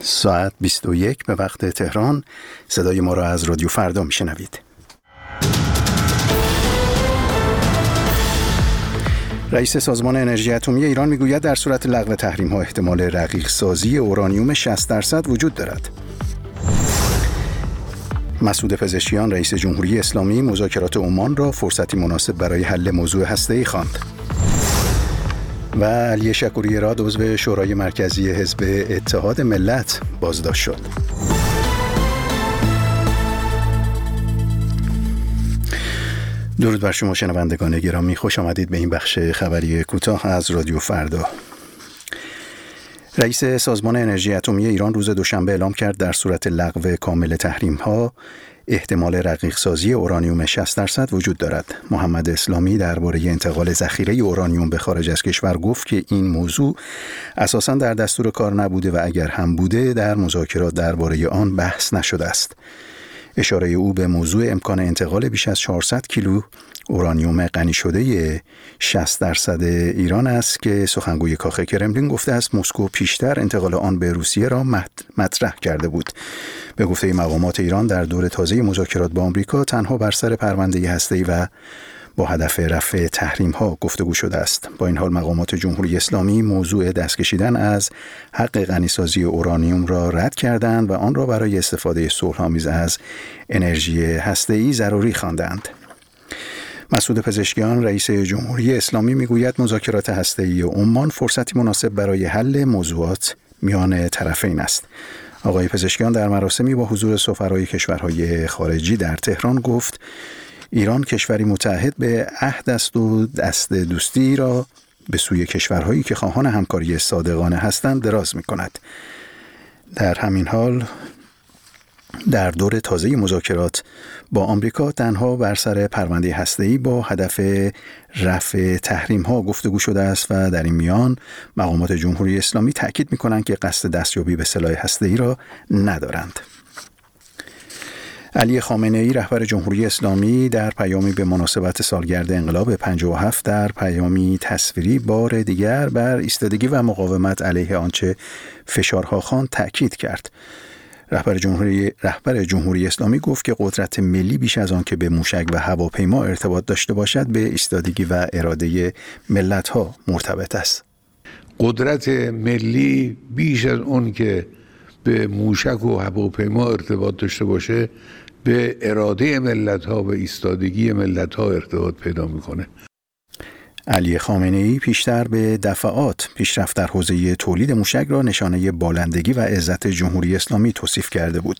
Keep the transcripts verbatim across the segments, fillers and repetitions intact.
ساعت بیست و یک به وقت تهران. صدای ما را از رادیو فردا میشنوید. رئیس سازمان انرژی اتمی ایران میگوید در صورت لغو تحریم‌ها احتمال رقیق سازی اورانیوم شصت درصد وجود دارد. مسعود پزشکیان رئیس جمهوری اسلامی مذاکرات عمان را فرصتی مناسب برای حل موضوع هسته‌ای خواند. و علی شکوری‌راد عضو شورای مرکزی حزب اتحاد ملت بازداشت شد. درود بر شما شنوندگان گرامی، خوش آمدید به این بخش خبری کوتاه از رادیو فردا. رئیس سازمان انرژی اتمی ایران روز دوشنبه اعلام کرد در صورت لغو کامل تحریم‌ها احتمال رقیق سازی اورانیوم شصت درصد وجود دارد. محمد اسلامی درباره انتقال ذخیره اورانیوم به خارج از کشور گفت که این موضوع اساساً در دستور کار نبوده و اگر هم بوده در مذاکرات درباره آن بحث نشده است. اشاره او به موضوع امکان انتقال بیش از چهارصد کیلو اورانیوم غنی شده شصت درصد ایران است که سخنگوی کاخ کرملین گفته است مسکو پیشتر انتقال آن به روسیه را مطرح کرده بود. به گفته مقامات ایران در دور تازه مذاکرات با آمریکا تنها بر سر پرونده هسته‌ای و با هدف رفع تحریم‌ها گفتگو شده است. با این حال مقامات جمهوری اسلامی موضوع دست کشیدن از حق غنیسازی اورانیوم را رد کردند و آن را برای استفاده صلح‌آمیز از انرژی هسته‌ای ضروری خواندند. مسعود پزشکیان رئیس جمهوری اسلامی میگوید مذاکرات هسته‌ای عمان فرصتی مناسب برای حل موضوعات میان طرفین است. آقای پزشکیان در مراسمی با حضور سفرای کشورهای خارجی در تهران گفت ایران کشوری متعهد به عهد است و دست دوستی را به سوی کشورهایی که خواهان همکاری صادقانه هستند دراز می‌کند. در همین حال در دور تازه مذاکرات با آمریکا تنها بر سر پرونده هسته‌ای با هدف رفع تحریم‌ها گفتگو شده است و در این میان مقامات جمهوری اسلامی تأکید می‌کنند که قصد دستیابی به سلاح هسته‌ای را ندارند. علی خامنه‌ای رهبر جمهوری اسلامی در پیامی به مناسبت سالگرد انقلاب پنجاه و هفت در پیامی تصویری بار دیگر بر ایستادگی و مقاومت علیه آنچه فشارها خواند تأکید کرد. رهبر جمهوری رهبر جمهوری اسلامی گفت که قدرت ملی بیش از آن که به موشک و هواپیما ارتباط داشته باشد به ایستادگی و اراده ملت‌ها مرتبط است. قدرت ملی بیش از اون که به موشک و هواپیما ارتباط داشته باشه به اراده ملت‌ها و ایستادگی ملت‌ها ارتباط پیدا می‌کنه. علی خامنه‌ای پیشتر به دفعات پیشرفت در حوزه تولید موشک را نشانه بالندگی و عزت جمهوری اسلامی توصیف کرده بود.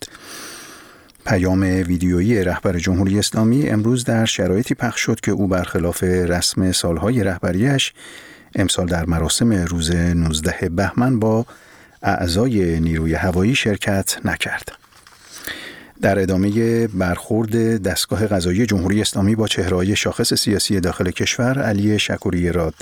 پیام ویدیویی رهبر جمهوری اسلامی امروز در شرایطی پخش شد که او برخلاف رسم سالهای رهبریش امسال در مراسم روز نوزدهم بهمن با اعضای نیروی هوایی شرکت نکرد. در ادامه برخورد دستگاه قضایی جمهوری اسلامی با چهره‌های شاخص سیاسی داخل کشور، علی شکوری‌راد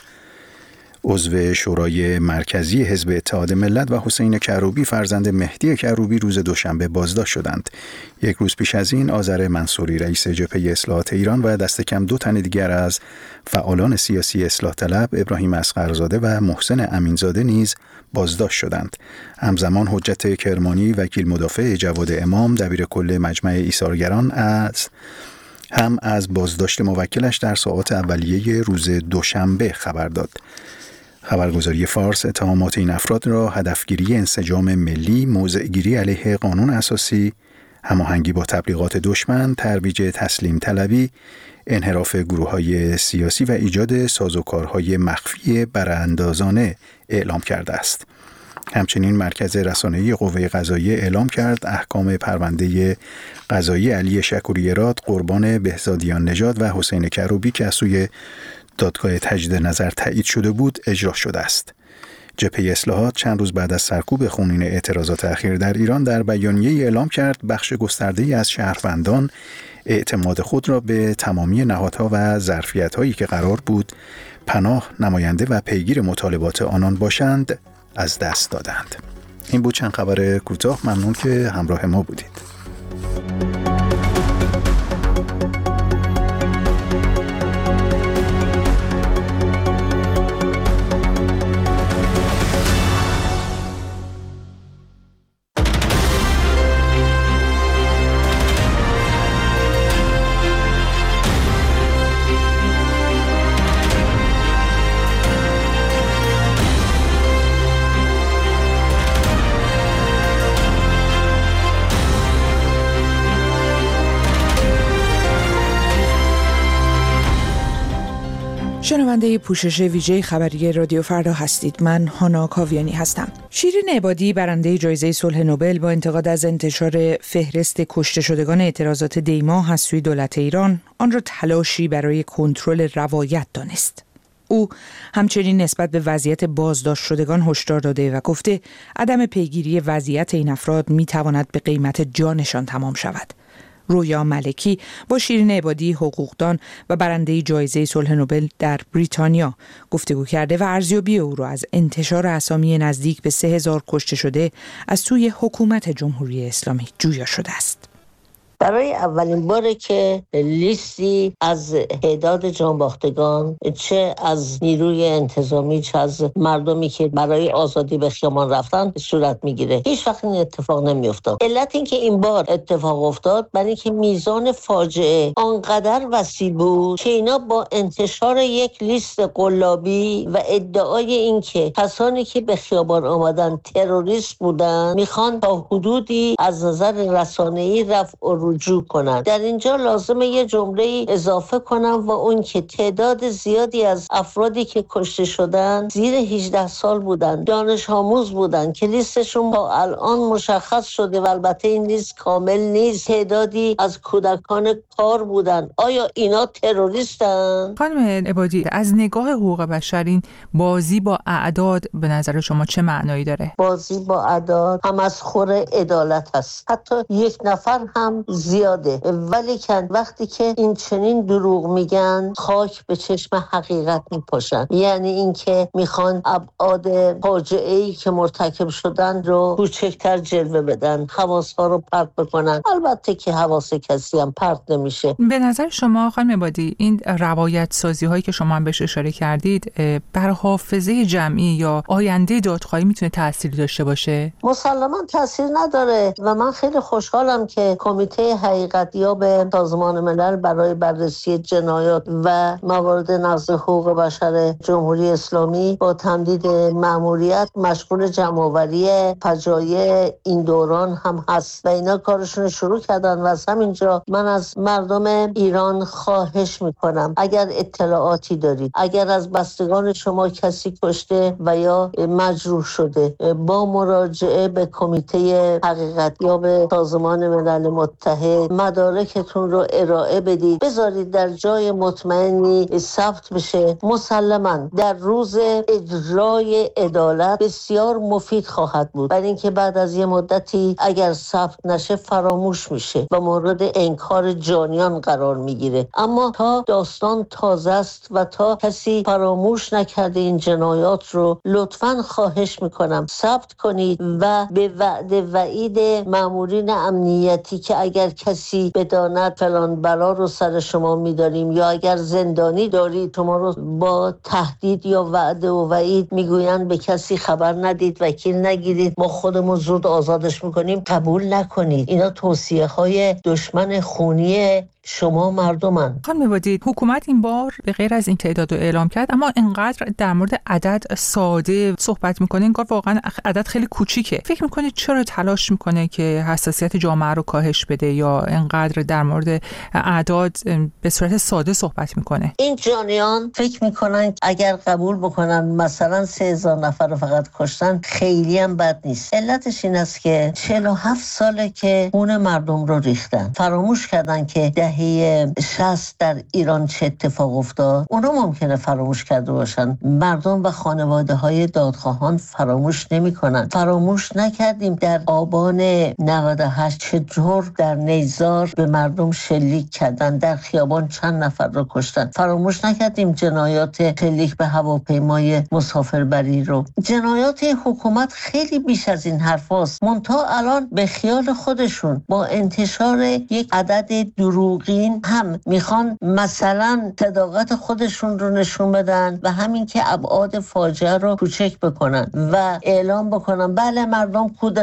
عضو شورای مرکزی حزب اتحاد ملت و حسین کروبی فرزند مهدی کروبی روز دوشنبه بازداشت شدند. یک روز پیش از این آذر منصوری رئیس جبهه اصلاحات ایران و دست کم دو تن دیگر از فعالان سیاسی اصلاح طلب ابراهیم اصغرزاده و محسن امینزاده نیز بازداشت شدند. همزمان حجت کرمانی وکیل مدافع جواد امام دبیر کل مجمع ایثارگران از هم از بازداشت موکلش در ساعات اولیه روز دوشنبه خبر داد. خبرگزاری فارس اتهامات این افراد را هدفگیری انسجام ملی، موضع‌گیری علیه قانون اساسی، هماهنگی با تبلیغات دشمن، ترویج تسلیم طلبی، انحراف گروه‌های سیاسی و ایجاد سازوکارهای مخفی براندازانه اعلام کرده است. همچنین مرکز رسانه‌ای قوه قضاییه اعلام کرد احکام پرونده قضایی علی شکوری‌راد، قربان بهزادیان نژاد و حسین کروبی که از سوی دادگاه تجدید نظر تایید شده بود اجرا شده است. جبهه اصلاحات چند روز بعد از سرکوب خونین اعتراضات اخیر در ایران در بیانیه‌ای اعلام کرد بخش گسترده‌ای از شهروندان اعتماد خود را به تمامی نهادها و ظرفیت‌هایی که قرار بود پناه، نماینده و پیگیر مطالبات آنان باشند از دست دادند. این بود چند خبر کوتاه. ممنون که همراه ما بودید. شنونده پوشش ویژه خبری رادیو فردا هستید. من هانا کاویانی هستم. شیرین عبادی برنده جایزه صلح نوبل با انتقاد از انتشار فهرست کشته شدگان اعتراضات دی‌ماه از سوی دولت ایران آن را تلاشی برای کنترل روایت دانست. او همچنین نسبت به وضعیت بازداشت شدگان هشدار داده و گفته عدم پیگیری وضعیت این افراد می‌تواند به قیمت جانشان تمام شود. رویا ملکی با شیرین عبادی حقوقدان و برنده جایزه صلح نوبل در بریتانیا گفتگو کرده و ارزیابی او را از انتشار اسامی نزدیک به سه هزار کشته شده از سوی حکومت جمهوری اسلامی جویا شده است. برای اولین باره که لیستی از تعداد جانباختگان، چه از نیروی انتظامی چه از مردمی که برای آزادی به خیابان رفتن صورت میگیره. هیچ وقت این اتفاق نمیافتاد. علت این که این بار اتفاق افتاد برای اینکه میزان فاجعه آنقدر وسیع بود که اینا با انتشار یک لیست قلابی و ادعای اینکه کسانی که به خیابان آمدن تروریست بودن میخوان تا حدودی از نظر رسانه‌ای رفع و رجوع کنند. در اینجا لازمه یه جمله اضافه کنم و اون که تعداد زیادی از افرادی که کشته شدن زیر هجده سال بودن، دانش آموز بودن که لیستشون تا الان مشخص شده و البته این لیست کامل نیست. تعدادی از کودکان کار بودن. آیا اینا تروریستن؟ خانم عبادی، از نگاه حقوق بشر این بازی با اعداد به نظر شما چه معنایی داره؟ بازی با اعداد هم از خور عدالت هست. حتی یک نفر هم زیاده، ولی کن وقتی که این چنین دروغ میگن خاک به چشم حقیقت میپاشن. یعنی اینکه میخوان ابعاد فاجعه‌ای که مرتکب شدن رو کوچکتر جلوه بدن، حواس‌ها رو پرت بکنن. البته که حواس کسی هم پرت نمیشه. به نظر شما خانم عبادی این روایت سازی هایی که شما هم بهش اشاره کردید بر حافظه جمعی یا آینده دادخواهی میتونه تأثیری داشته باشه؟ مسلماً تأثیر نداره و من خیلی خوشحالم که کمیته حقیقتیاب سازمان ملل برای بررسی جنایات و موارد نقض حقوق بشر جمهوری اسلامی با تمدید مأموریت مشغول جمع‌آوری فجایع این دوران هم هست و اینا کارشون شروع کردن و از همینجا من از مردم ایران خواهش میکنم اگر اطلاعاتی دارید، اگر از بستگان شما کسی کشته و یا مجروح شده، با مراجعه به کمیته حقیقتیاب سازمان ملل متحد مدارکتون رو ارائه بدید، بذارید در جای مطمئنی ثبت بشه. مسلماً در روز اجرای عدالت بسیار مفید خواهد بود، برای اینکه بعد از یه مدتی اگر ثبت نشه فراموش میشه و مورد انکار جانیان قرار میگیره. اما تا داستان تازه است و تا کسی فراموش نکرده این جنایات رو، لطفاً خواهش میکنم ثبت کنید و به وعده وعید مامورین امنیتی که اگر کسی بداند فلان بلا رو سر شما میداریم یا اگر زندانی دارید شما رو با تهدید یا وعده و وعید میگویند به کسی خبر ندید، وکیل نگیرید، ما خودمون زود آزادش میکنیم، قبول نکنید. اینا توصیه های دشمن خونی شما مردمان. خانم عبادی، حکومت این بار به غیر از این تعداد رو اعلام کرد اما انقدر در مورد عدد ساده صحبت میکنه انگار واقعا عدد خیلی کوچیکه. فکر میکنید چرا تلاش میکنه که حساسیت جامعه رو کاهش بده یا انقدر در مورد اعداد به صورت ساده صحبت میکنه؟ این جانیان فکر میکنن اگر قبول بکنن مثلا سه هزار نفر رو فقط کشتن خیلی هم بد نیست. علتش این است که چهل و هفت ساله که خون مردم رو ریختن. فراموش کردن که دهه شصت در ایران چه اتفاق افتاد. اونا ممکنه فراموش کرده باشن، مردم و خانواده های دادخواهان فراموش نمی کنن. فراموش نکردیم در آبان نود و هشت چطور در نیزار به مردم شلیک کردن، در خیابان چند نفر رو کشتن. فراموش نکردیم جنایات شلیک به هواپیمای مسافربری رو. جنایات حکومت خیلی بیش از این حرف هاست. منتها الان به خیال خودشون با انتشار یک عدد دروغین هم میخوان مثلا صداقت خودشون رو نشون بدن و همین که ابعاد فاجعه رو کوچک بکنن و اعلام بکنن بله مردم کودتا